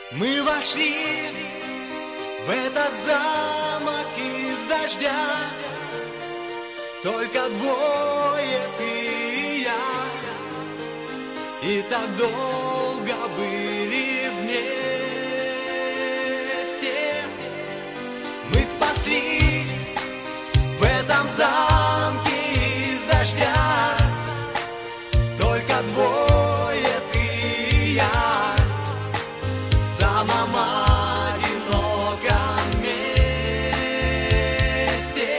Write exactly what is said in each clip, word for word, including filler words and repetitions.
Мы вошли в этот замок из дождя, только двое, ты и я, и так долго были вместе. Мы спаслись в этом замке из дождя, только двое, ты и я, в самом одиноком месте.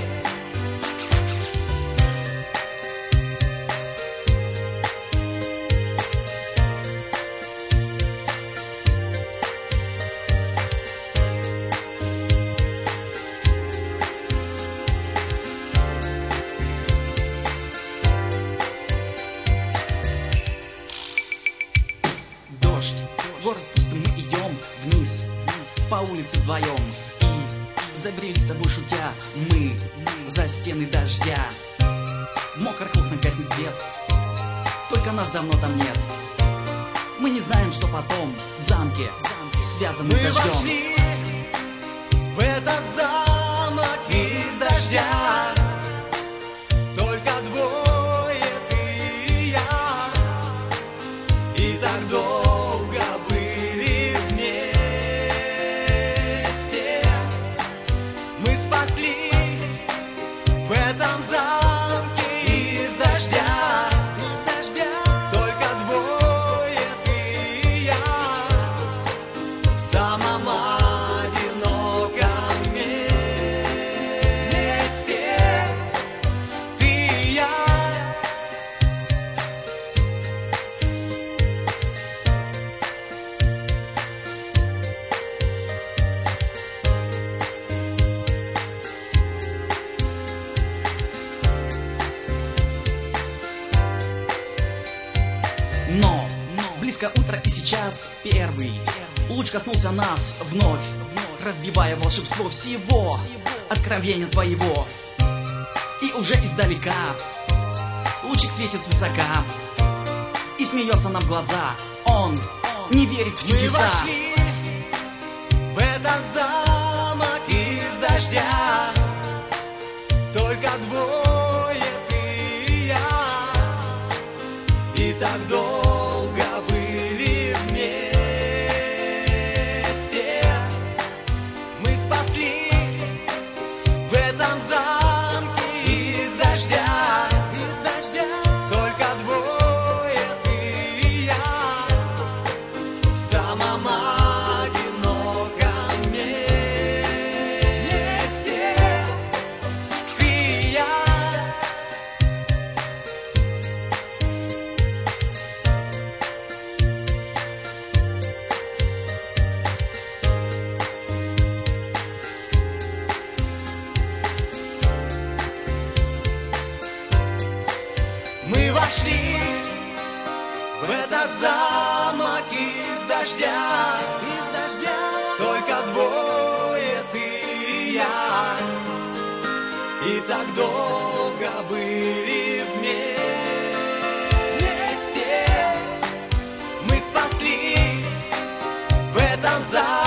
Дождь, город пустым, мы идем вниз, вниз по улице вдвоем. И забрели с тобой шутя мы за стены дождя. В мокрых окнах гаснет свет, только нас давно там нет. Мы не знаем, что потом в замке, связанный Мы дождем. вошли в этот замок из дождя, только двое, ты и я, и так долго были вместе. Мы спаслись в этом замке из дождя, из дождя, только двое, ты и я, в самом одиноком месте. Ты и я. Но, близко утро, и сейчас первый луч коснулся нас вновь, разбивая волшебство всего откровения твоего. И уже издалека лучик светит свысока и смеется нам в глаза. Он не верит в Мы чудеса. вошли в этот замок из дождя, только двое, ты и я, и так долго были вместе. Мы спаслись в этом замке из дождя, из дождя, только двое, ты и я, в самом одиноком месте. Ты и я. Мы вошли в этот замок из дождя, из дождя, только двое, ты и я, и так долго были вместе. Мы спаслись в этом замке